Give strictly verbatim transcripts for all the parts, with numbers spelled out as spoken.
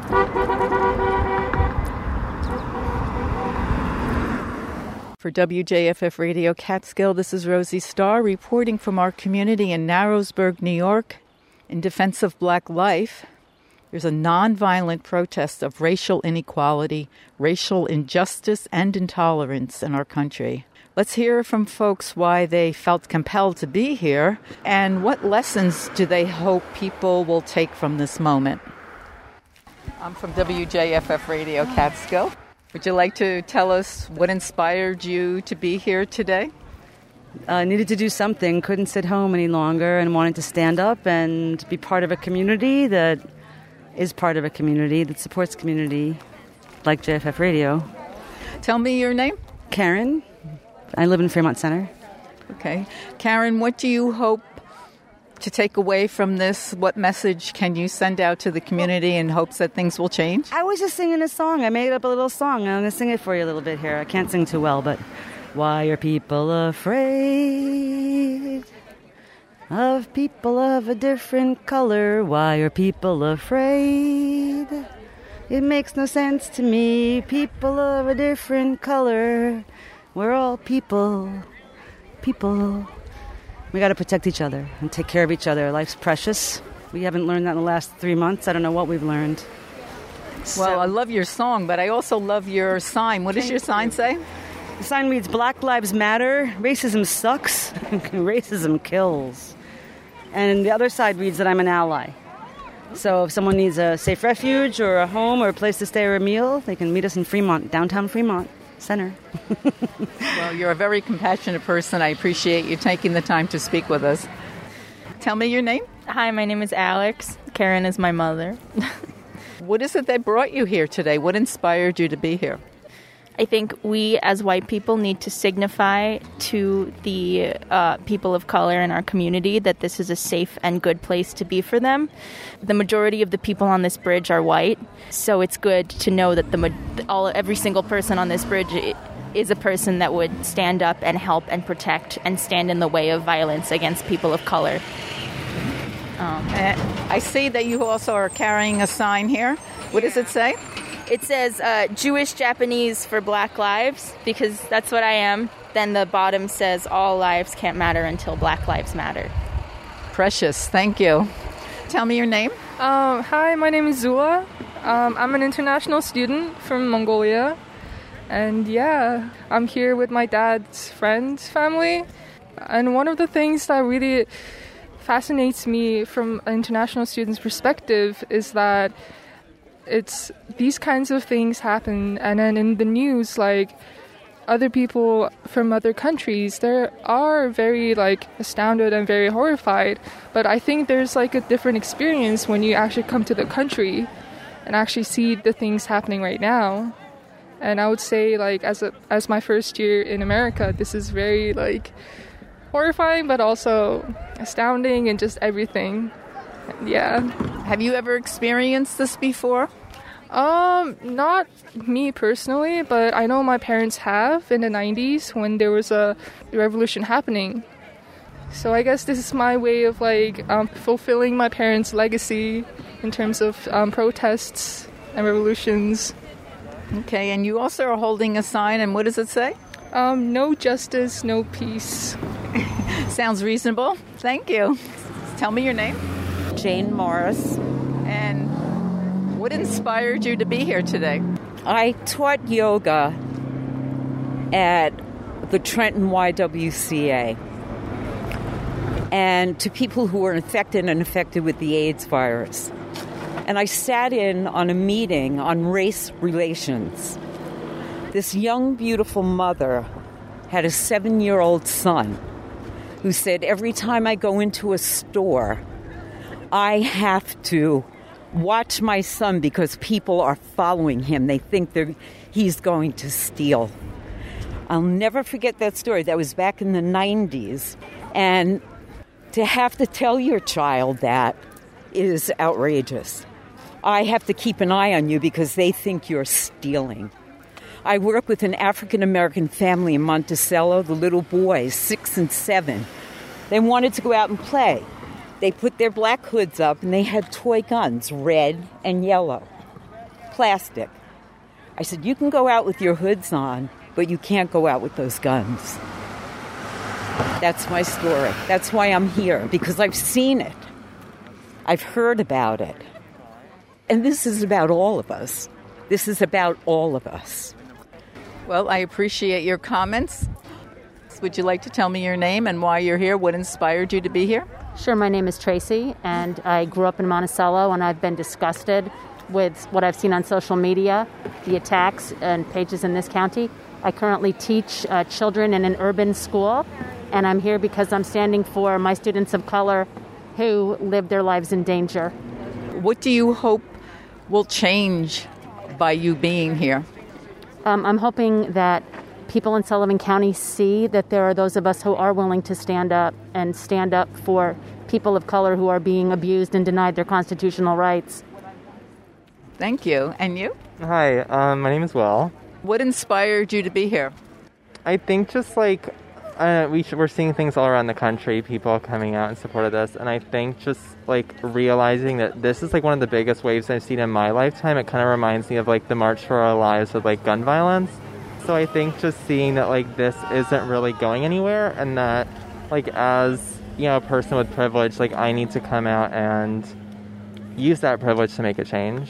For W J F F Radio Catskill, this is Rosie Starr reporting from our community in Narrowsburg, New York, in defense of Black life. There's a nonviolent protest of racial inequality, racial injustice, and intolerance in our country. Let's hear from folks why they felt compelled to be here and what lessons do they hope people will take from this moment. I'm from W J F F Radio Catskill. Would you like to tell us what inspired you to be here today? I uh, needed to do something, couldn't sit home any longer, and wanted to stand up and be part of a community that is part of a community that supports community like J F F Radio. Tell me your name. Karen. I live in Fairmont Center. Okay. Karen, what do you hope to take away from this? What message can you send out to the community in hopes that things will change? I was just singing a song. I made up a little song. I'm going to sing it for you a little bit here. I can't sing too well, but why are people afraid of people of a different color? Why are people afraid? It makes no sense to me. People of a different color. We're all people. People. We got to protect each other and take care of each other. Life's precious. We haven't learned that in the last three months. I don't know what we've learned. So, well, I love your song, but I also love your sign. What does your sign say? The sign reads, Black Lives Matter. Racism sucks. Racism kills. And the other side reads that I'm an ally. So if someone needs a safe refuge or a home or a place to stay or a meal, they can meet us in Fremont, downtown Fremont Center. Well, you're a very compassionate person. I appreciate you taking the time to speak with us. Tell me your name. Hi, my name is Alex. Karen is my mother. What is it that brought you here today? What inspired you to be here? I think we as white people need to signify to the uh, people of color in our community that this is a safe and good place to be for them. The majority of the people on this bridge are white, so it's good to know that the all every single person on this bridge is a person that would stand up and help and protect and stand in the way of violence against people of color. Um, I see that you also are carrying a sign here. What does it say? It says uh, Jewish Japanese for Black lives, because that's what I am. Then the bottom says all lives can't matter until Black lives matter. Precious. Thank you. Tell me your name. Um, hi, my name is Zula. Um, I'm an international student from Mongolia. And yeah, I'm here with my dad's friends, family. And one of the things that really fascinates me from an international student's perspective is that it's these kinds of things happen, and then in the news, like, other people from other countries, they are very, like, astounded and very horrified. But I think there's, like, a different experience when you actually come to the country and actually see the things happening right now. And I would say, like, as a as my first year in America, this is very, like, horrifying, but also astounding and just everything. Yeah. Have you ever experienced this before? Um, not me personally, but I know my parents have in the nineties when there was a revolution happening. So I guess this is my way of, like, um, fulfilling my parents' legacy in terms of um, protests and revolutions. Okay, and you also are holding a sign, and what does it say? Um, no justice, no peace. Sounds reasonable. Thank you. Tell me your name. Jane Morris. And what inspired you to be here today? I taught yoga at the Trenton Y W C A. And to people who were infected and affected with the AIDS virus. And I sat in on a meeting on race relations. This young, beautiful mother had a seven-year-old son who said, every time I go into a store, I have to watch my son because people are following him. They think they're, he's going to steal. I'll never forget that story. That was back in the nineties. And to have to tell your child that is outrageous. I have to keep an eye on you because they think you're stealing. I work with an African-American family in Monticello. The little boys, six and seven, they wanted to go out and play. They put their black hoods up and they had toy guns, red and yellow. plastic. I said, you can go out with your hoods on, but you can't go out with those guns. That's my story. That's why I'm here, because I've seen it. I've heard about it. And this is about all of us. This is about all of us. Well, I appreciate your comments. Would you like to tell me your name and why you're here? What inspired you to be here? Sure, my name is Tracy, and I grew up in Monticello, and I've been disgusted with what I've seen on social media, the attacks and pages in this county. I currently teach uh, children in an urban school, and I'm here because I'm standing for my students of color who live their lives in danger. What do you hope will change by you being here? Um, I'm hoping that people in Sullivan County see that there are those of us who are willing to stand up and stand up for people of color who are being abused and denied their constitutional rights. Thank you. And you? Hi, um, my name is Will. What inspired you to be here? I think just like uh, we should, we're seeing things all around the country, people coming out in support of this, and I think just like realizing that this is like one of the biggest waves I've seen in my lifetime. It kind of reminds me of like the March for Our Lives with like gun violence. So I think just seeing that like this isn't really going anywhere, and that like as you know a person with privilege, like I need to come out and use that privilege to make a change.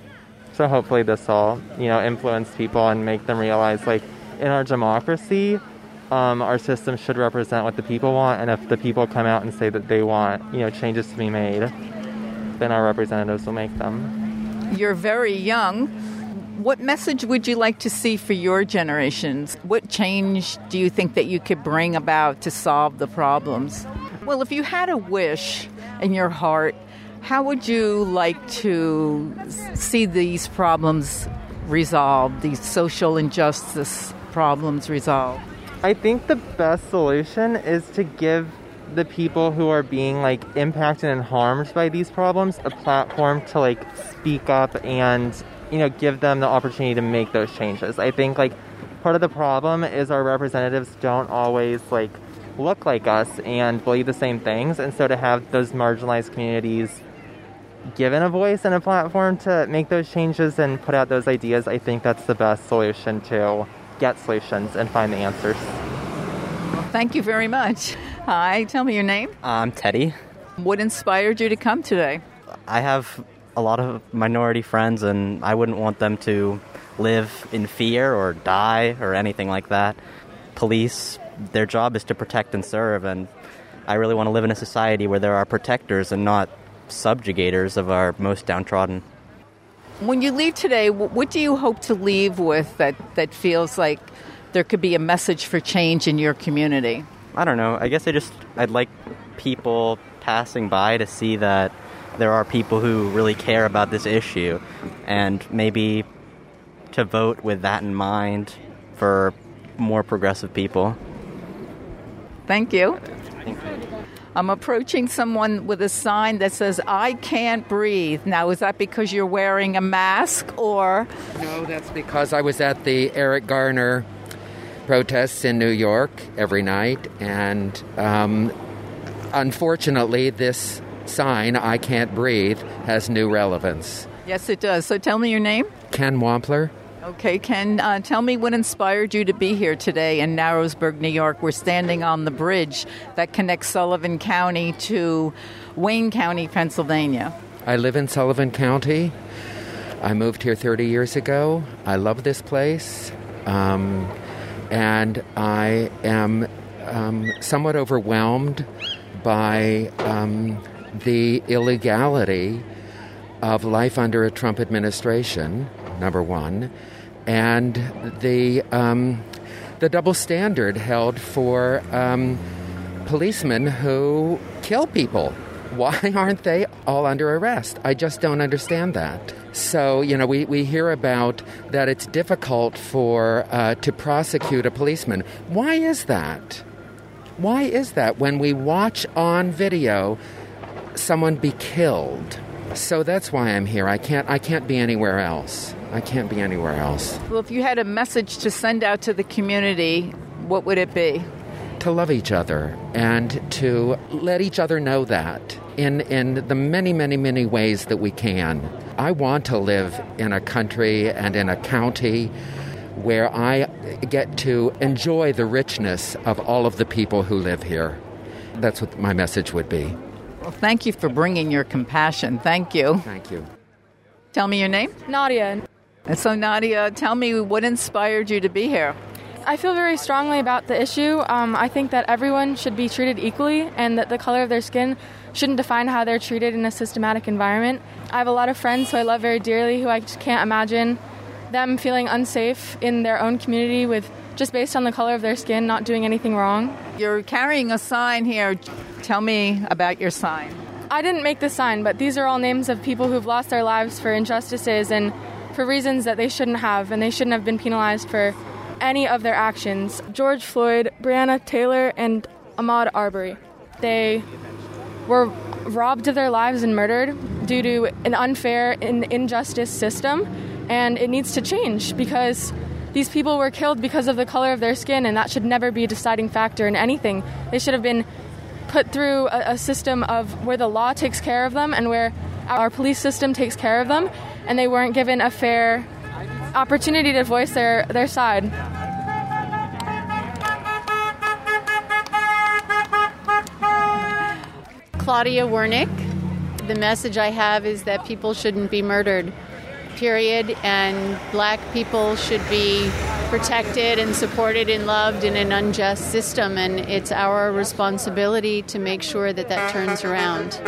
So hopefully this will, you know, influence people and make them realize, like, in our democracy, um, our system should represent what the people want. And if the people come out and say that they want, you know, changes to be made, then our representatives will make them. You're very young. What message would you like to see for your generations? What change do you think that you could bring about to solve the problems? Well, if you had a wish in your heart, how would you like to see these problems resolved, these social injustice problems resolved? I think the best solution is to give the people who are being like impacted and harmed by these problems a platform to like speak up and, you know, give them the opportunity to make those changes. I think like part of the problem is our representatives don't always like look like us and believe the same things, and so to have those marginalized communities given a voice and a platform to make those changes and put out those ideas, I think that's the best solution to get solutions and find the answers. Well, thank you very much. Hi, tell me your name. I'm Teddy. What inspired you to come today? I have a lot of minority friends, and I wouldn't want them to live in fear or die or anything like that. Police, their job is to protect and serve, and I really want to live in a society where there are protectors and not subjugators of our most downtrodden. When you leave today, what do you hope to leave with that, that feels like there could be a message for change in your community? I don't know. I guess I just, I'd like people passing by to see that there are people who really care about this issue, and maybe to vote with that in mind for more progressive people. Thank you. Thank you. I'm approaching someone with a sign that says, I can't breathe. Now, is that because you're wearing a mask or? No, that's because I was at the Eric Garner protests in New York every night. And um, unfortunately, this sign, I can't breathe, has new relevance. Yes, it does. So tell me your name. Ken Wampler. Okay, Ken, uh, tell me what inspired you to be here today in Narrowsburg, New York. We're standing on the bridge that connects Sullivan County to Wayne County, Pennsylvania. I live in Sullivan County. I moved here thirty years ago. I love this place. Um, and I am um, somewhat overwhelmed by um, the illegality of life under a Trump administration, number one, and the um, the double standard held for um, policemen who kill people. Why aren't they all under arrest? I just don't understand that. So, you know, we, we hear about that it's difficult for uh, to prosecute a policeman. Why is that? Why is that when we watch on video someone be killed? So that's why I'm here. I can't I can't be anywhere else. I can't be anywhere else. Well, if you had a message to send out to the community, what would it be? To love each other and to let each other know that in, in the many, many, many ways that we can. I want to live in a country and in a county where I get to enjoy the richness of all of the people who live here. That's what my message would be. Well, thank you for bringing your compassion. Thank you. Thank you. Tell me your name. Nadia. And so, Nadia, tell me what inspired you to be here. I feel very strongly about the issue. Um, I think that everyone should be treated equally and that the color of their skin shouldn't define how they're treated in a systematic environment. I have a lot of friends who I love very dearly who I just can't imagine them feeling unsafe in their own community with just based on the color of their skin, not doing anything wrong. You're carrying a sign here. Tell me about your sign. I didn't make this sign, but these are all names of people who've lost their lives for injustices and for reasons that they shouldn't have, and they shouldn't have been penalized for any of their actions. George Floyd, Breonna Taylor, and Ahmaud Arbery. They were robbed of their lives and murdered due to an unfair and injustice system, and it needs to change because these people were killed because of the color of their skin, and that should never be a deciding factor in anything. They should have been put through a, a system of where the law takes care of them and where our police system takes care of them, and they weren't given a fair opportunity to voice their, their side. Claudia Wernick. The message I have is that people shouldn't be murdered, period, and black people should be protected and supported and loved in an unjust system, and it's our responsibility to make sure that that turns around.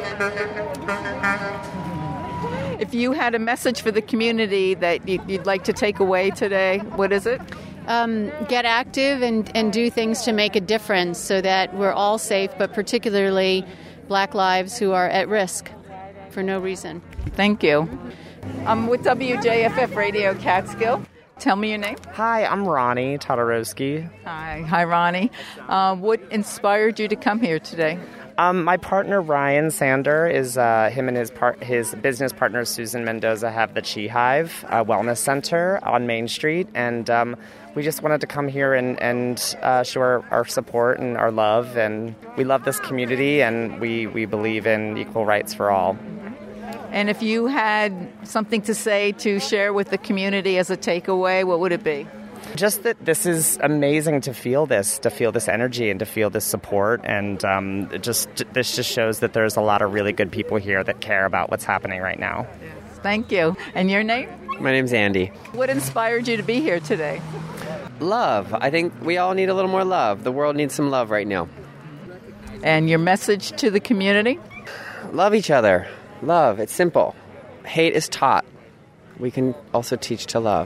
If you had a message for the community that you'd like to take away today, what is it? Um, get active and, and do things to make a difference so that we're all safe, but particularly black lives who are at risk for no reason. Thank you. I'm with W J F F Radio Catskill. Tell me your name. Hi, I'm Ronnie Todorowski. Hi, hi, Ronnie. Uh, what inspired you to come here today? Um, my partner Ryan Sander is uh, him and his part his business partner Susan Mendoza have the Chi Hive uh, Wellness Center on Main Street, and um, we just wanted to come here and and uh, show our, our support and our love, and we love this community, and we we believe in equal rights for all. And if you had something to say to share with the community as a takeaway, what would it be? Just that this is amazing to feel this, to feel this energy and to feel this support. And um, it just this just shows that there's a lot of really good people here that care about what's happening right now. Yes, thank you. And your name? My name's Andy. What inspired you to be here today? Love. I think we all need a little more love. The world needs some love right now. And your message to the community? Love each other. Love. It's simple. Hate is taught. We can also teach to love.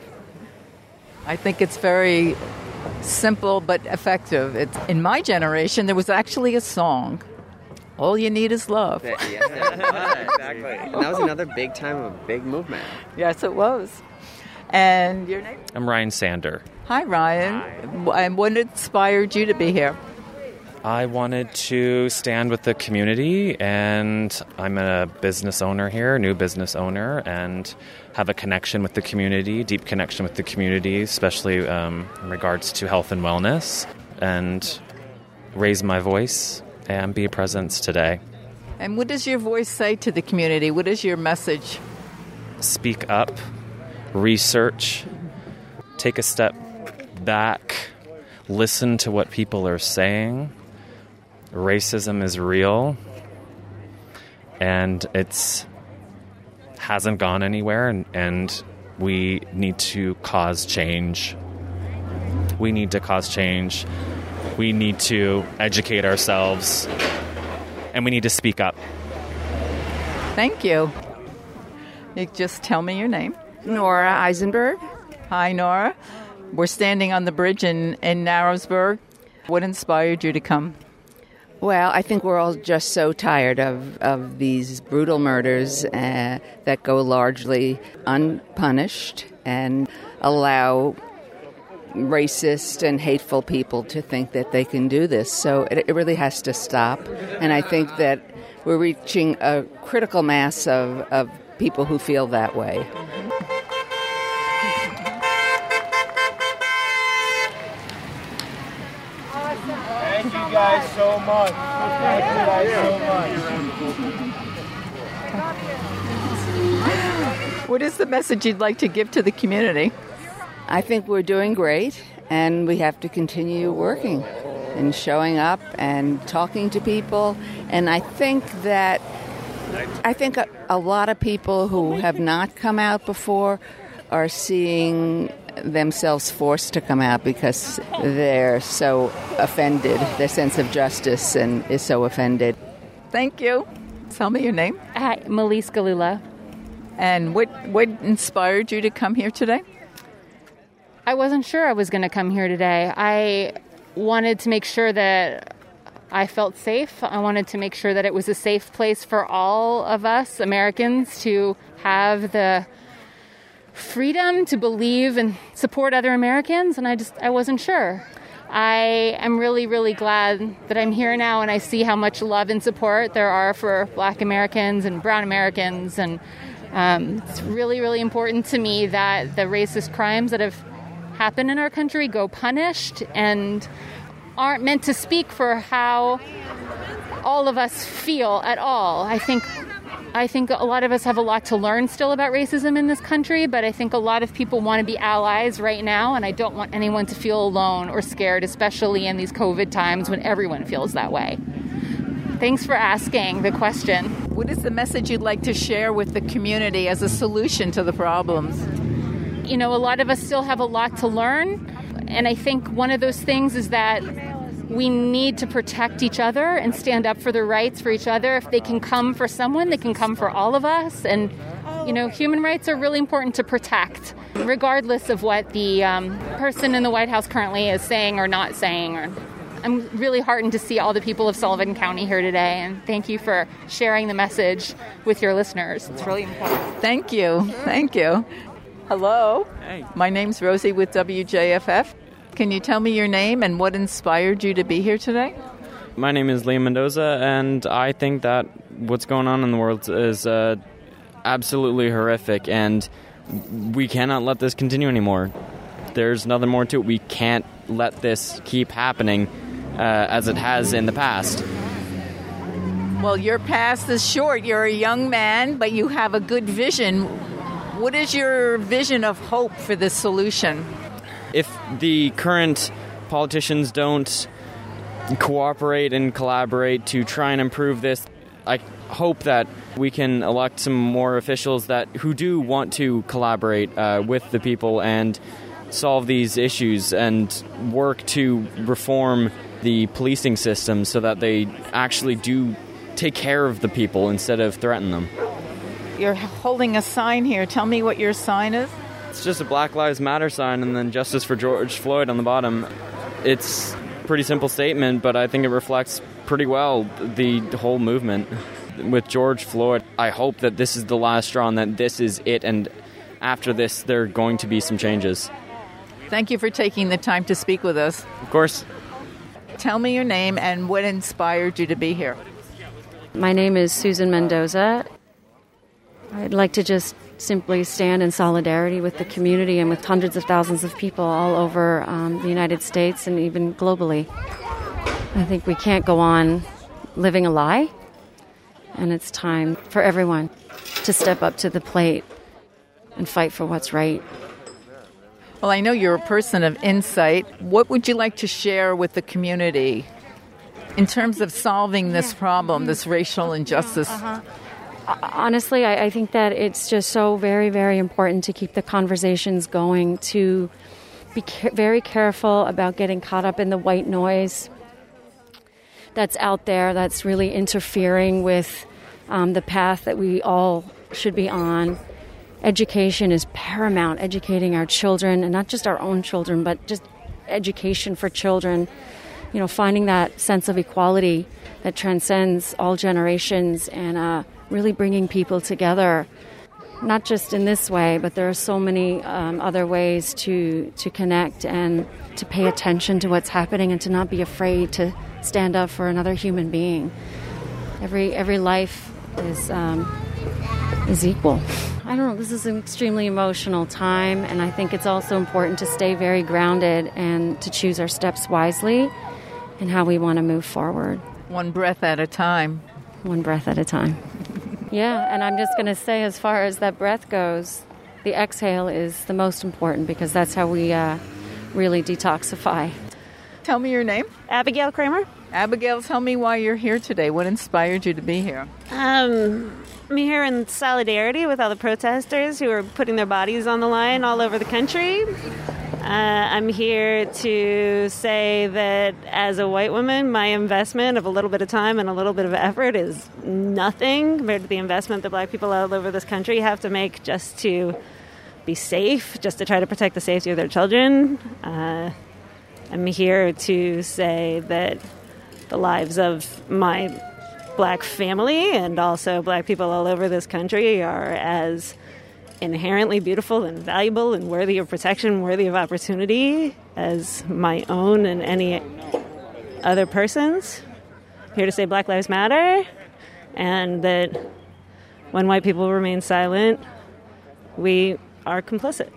I think it's very simple but effective. It's, in my generation, there was actually a song, All You Need Is Love. Yes, that was. Exactly. And that was another big time of a big movement. Yes, it was. And your name? I'm Ryan Sander. Hi, Ryan. Hi. And what inspired you to be here? I wanted to stand with the community, and I'm a business owner here, new business owner, and have a connection with the community, deep connection with the community, especially um, in regards to health and wellness, and raise my voice and be a presence today. And what does your voice say to the community? What is your message? Speak up, research, take a step back, listen to what people are saying. Racism is real, and it's hasn't gone anywhere, and, and we need to cause change. We need to cause change. We need to educate ourselves, and we need to speak up. Thank you. You just tell me your name. Nora Eisenberg. Hi, Nora. We're standing on the bridge in, in Narrowsburg. What inspired you to come? Well, I think we're all just so tired of, of these brutal murders uh, that go largely unpunished and allow racist and hateful people to think that they can do this. So it, it really has to stop. And I think that we're reaching a critical mass of, of people who feel that way. Thank you guys so much. Thank you guys so much. What is the message you'd like to give to the community? I think we're doing great, and we have to continue working and showing up and talking to people. And I think that I think a, a lot of people who have not come out before are seeing themselves forced to come out because they're so offended. Their sense of justice and is so offended. Thank you. Tell me your name. Hi, Melise Galula. And what what inspired you to come here today? I wasn't sure I was going to come here today. I wanted to make sure that I felt safe. I wanted to make sure that it was a safe place for all of us Americans to have the freedom to believe and support other Americans, and I just I wasn't sure. I am really, really glad that I'm here now, and I see how much love and support there are for Black Americans and Brown Americans, and um, it's really, really important to me that the racist crimes that have happened in our country go punished and aren't meant to speak for how all of us feel at all. I think I think a lot of us have a lot to learn still about racism in this country, but I think a lot of people want to be allies right now, and I don't want anyone to feel alone or scared, especially in these COVID times when everyone feels that way. Thanks for asking the question. What is the message you'd like to share with the community as a solution to the problems? You know, a lot of us still have a lot to learn, and I think one of those things is that we need to protect each other and stand up for the rights for each other. If they can come for someone, they can come for all of us. And, you know, human rights are really important to protect, regardless of what the um, person in the White House currently is saying or not saying. Or, I'm really heartened to see all the people of Sullivan County here today, and thank you for sharing the message with your listeners. It's really important. Thank you. Thank you. Hello. Hey. My name's Rosie with W J F F. Can you tell me your name and what inspired you to be here today? My name is Liam Mendoza, and I think that what's going on in the world is uh, absolutely horrific, and we cannot let this continue anymore. There's nothing more to it. We can't let this keep happening uh, as it has in the past. Well, your past is short. You're a young man, but you have a good vision. What is your vision of hope for this solution? If the current politicians don't cooperate and collaborate to try and improve this, I hope that we can elect some more officials that who do want to collaborate uh, with the people and solve these issues and work to reform the policing system so that they actually do take care of the people instead of threaten them. You're holding a sign here. Tell me what your sign is. It's just a Black Lives Matter sign and then Justice for George Floyd on the bottom. It's a pretty simple statement, but I think it reflects pretty well the whole movement. With George Floyd, I hope that this is the last straw and that this is it, and after this there are going to be some changes. Thank you for taking the time to speak with us. Of course. Tell me your name and what inspired you to be here. My name is Susan Mendoza. I'd like to just simply stand in solidarity with the community and with hundreds of thousands of people all over um, the United States and even globally. I think we can't go on living a lie, and it's time for everyone to step up to the plate and fight for what's right. Well, I know you're a person of insight. What would you like to share with the community in terms of solving this problem, this racial injustice? Uh-huh. Honestly, I, I think that it's just so very, very important to keep the conversations going, to be ca- very careful about getting caught up in the white noise that's out there that's really interfering with um, the path that we all should be on. Education is paramount, educating our children, and not just our own children, but just education for children. You know, finding that sense of equality that transcends all generations and uh, really bringing people together, not just in this way, but there are so many um, other ways to, to connect and to pay attention to what's happening and to not be afraid to stand up for another human being. Every every life is um, is equal. I don't know, this is an extremely emotional time, and I think it's also important to stay very grounded and to choose our steps wisely and how we want to move forward. One breath at a time. One breath at a time. Yeah, and I'm just going to say, as far as that breath goes, the exhale is the most important because that's how we uh, really detoxify. Tell me your name. Abigail Kramer. Abigail, tell me why you're here today. What inspired you to be here? Um, I'm here in solidarity with all the protesters who are putting their bodies on the line all over the country. Uh, I'm here to say that as a white woman, my investment of a little bit of time and a little bit of effort is nothing compared to the investment that black people all over this country have to make just to be safe, just to try to protect the safety of their children. Uh, I'm here to say that the lives of my black family and also black people all over this country are as inherently beautiful and valuable and worthy of protection, worthy of opportunity as my own and any other person's. I'm here to say Black Lives Matter, and that when white people remain silent, we are complicit.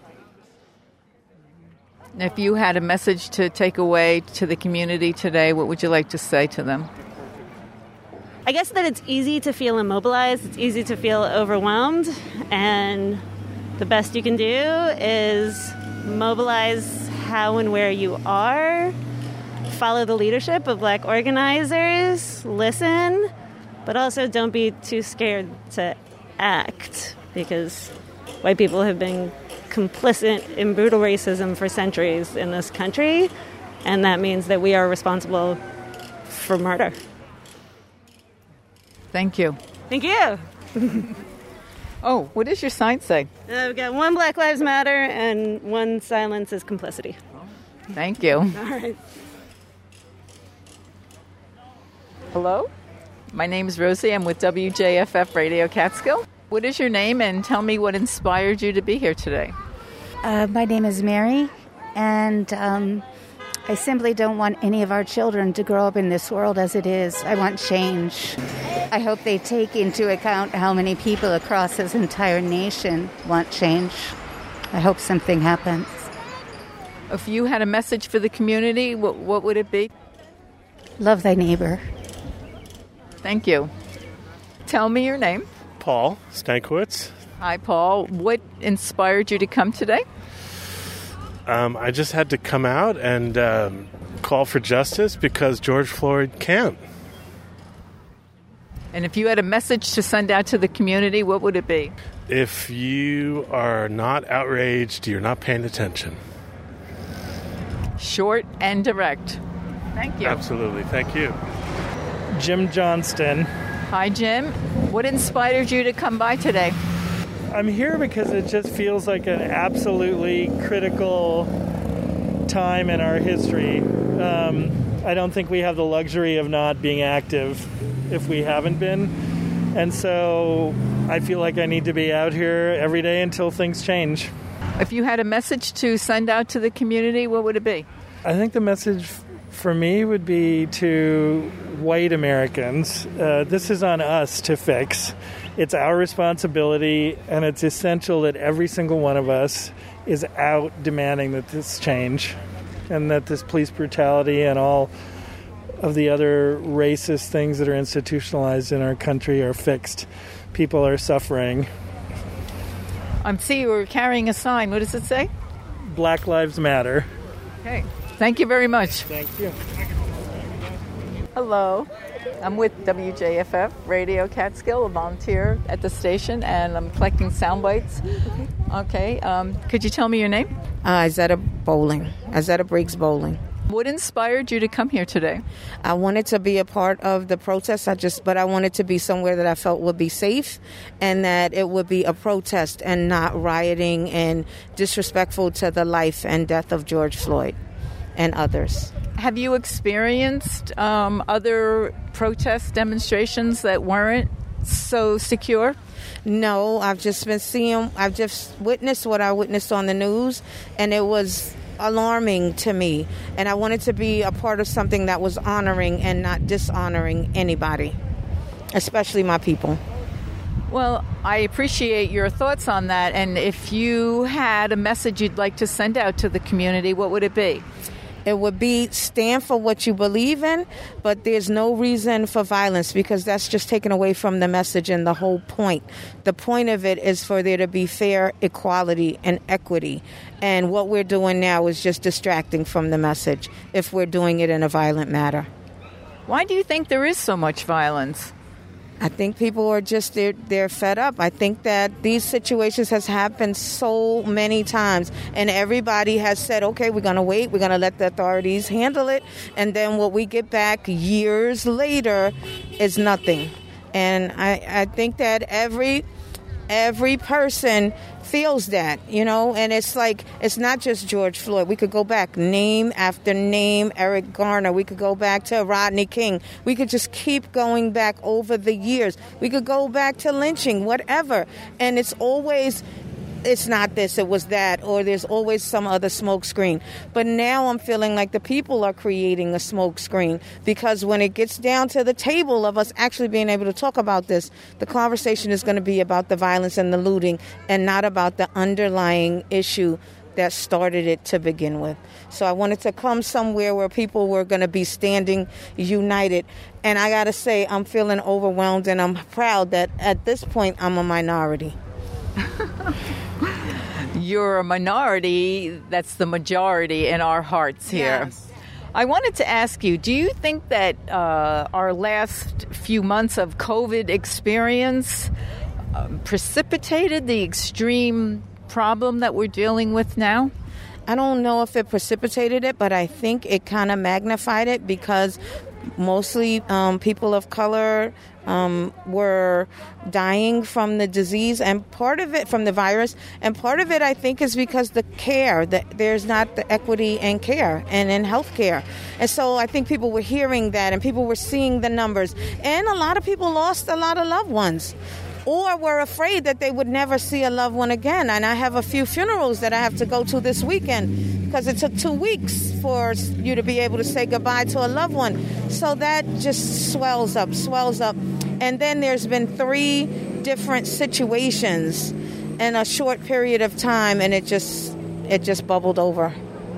If you had a message to take away to the community today, what would you like to say to them? I guess that it's easy to feel immobilized, it's easy to feel overwhelmed, and the best you can do is mobilize how and where you are, follow the leadership of black organizers, listen, but also don't be too scared to act, because white people have been complicit in brutal racism for centuries in this country, and that means that we are responsible for murder. Thank you. Thank you. Oh, what does your sign say? Uh, we've got one Black Lives Matter and one silence is complicity. Thank you. All right. Hello? My name is Rosie. I'm with W J F F Radio Catskill. What is your name, and tell me what inspired you to be here today? Uh, my name is Mary, and um, I simply don't want any of our children to grow up in this world as it is. I want change. I hope they take into account how many people across this entire nation want change. I hope something happens. If you had a message for the community, what, what would it be? Love thy neighbor. Thank you. Tell me your name. Paul Stankiewicz. Hi, Paul. What inspired you to come today? Um, I just had to come out and um, call for justice because George Floyd can't. And if you had a message to send out to the community, what would it be? If you are not outraged, you're not paying attention. Short and direct. Thank you. Absolutely. Thank you. Jim Johnston. Hi, Jim. What inspired you to come by today? I'm here because it just feels like an absolutely critical time in our history. Um, I don't think we have the luxury of not being active if we haven't been. And so I feel like I need to be out here every day until things change. If you had a message to send out to the community, what would it be? I think the message for me would be to white Americans. Uh, this is on us to fix. It's our responsibility, and it's essential that every single one of us is out demanding that this change and that this police brutality and all of the other racist things that are institutionalized in our country are fixed. People are suffering. I see you were carrying a sign. What does it say? Black Lives Matter. Okay. Thank you very much. Thank you. Hello. I'm with W J F F Radio Catskill, a volunteer at the station, and I'm collecting sound bites. Okay. Um, could you tell me your name? Uh, Izetta Bowling. Izetta Briggs Bowling. What inspired you to come here today? I wanted to be a part of the protest. I just, but I wanted to be somewhere that I felt would be safe, and that it would be a protest and not rioting and disrespectful to the life and death of George Floyd and others. Have you experienced um, other protest demonstrations that weren't so secure? No, I've just been seeing, I've just witnessed what I witnessed on the news, and it was alarming to me. And I wanted to be a part of something that was honoring and not dishonoring anybody, especially my people. Well, I appreciate your thoughts on that. And if you had a message you'd like to send out to the community, what would it be? It would be stand for what you believe in, but there's no reason for violence because that's just taken away from the message and the whole point. The point of it is for there to be fair equality and equity. And what we're doing now is just distracting from the message if we're doing it in a violent manner. Why do you think there is so much violence? I think people are just, they're, they're fed up. I think that these situations has happened so many times and everybody has said, okay, we're going to wait. We're going to let the authorities handle it. And then what we get back years later is nothing. And I, I think that every every person feels that, you know, and it's like, it's not just George Floyd. We could go back name after name, Eric Garner. We could go back to Rodney King. We could just keep going back over the years. We could go back to lynching, whatever. And it's always, it's not this, it was that, or there's always some other smoke screen. But now I'm feeling like the people are creating a smoke screen because when it gets down to the table of us actually being able to talk about this, the conversation is going to be about the violence and the looting and not about the underlying issue that started it to begin with. So I wanted to come somewhere where people were going to be standing united. And I got to say, I'm feeling overwhelmed and I'm proud that at this point I'm a minority. You're a minority. That's the majority in our hearts here. Yes. I wanted to ask you, do you think that uh, our last few months of COVID experience um, precipitated the extreme problem that we're dealing with now? I don't know if it precipitated it, but I think it kind of magnified it because mostly um, people of color um, were dying from the disease and part of it from the virus. And part of it, I think, is because the care, that there's not the equity in care and in health care. And so I think people were hearing that and people were seeing the numbers. And a lot of people lost a lot of loved ones or were afraid that they would never see a loved one again. And I have a few funerals that I have to go to this weekend because it took two weeks for you to be able to say goodbye to a loved one. So that just swells up, swells up. And then there's been three different situations in a short period of time, and it just it just bubbled over.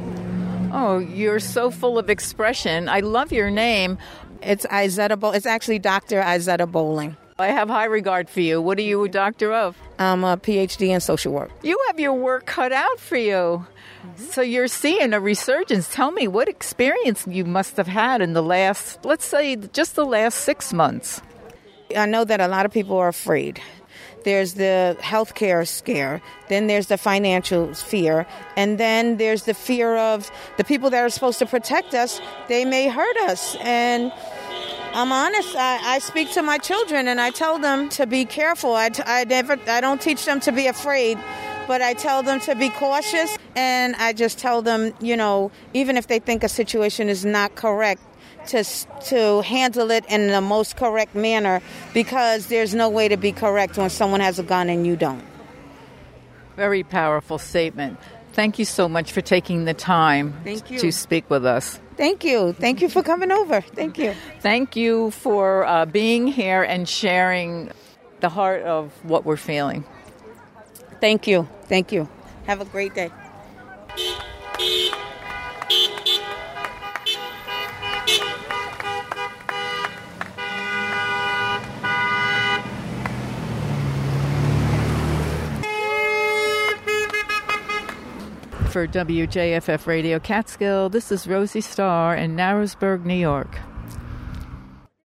Oh, you're so full of expression. I love your name. It's Izetta Bo- It's actually Doctor Izetta Bowling. I have high regard for you. What are you a doctor of? I'm a P H D in social work. You have your work cut out for you. Mm-hmm. So you're seeing a resurgence. Tell me what experience you must have had in the last, let's say, just the last six months. I know that a lot of people are afraid. There's the healthcare scare, then there's the financial fear, and then there's the fear of the people that are supposed to protect us, they may hurt us. And I'm honest, I, I speak to my children and I tell them to be careful. I, I, never, I don't teach them to be afraid, but I tell them to be cautious. And I just tell them, you know, even if they think a situation is not correct, to to handle it in the most correct manner, because there's no way to be correct when someone has a gun and you don't. Very powerful statement. Thank you so much for taking the time Thank you. to speak with us. Thank you. Thank you for coming over. Thank you. Thank you for uh, being here and sharing the heart of what we're feeling. Thank you. Thank you. Have a great day. For W J F F Radio Catskill, this is Rosie Starr in Narrowsburg, New York.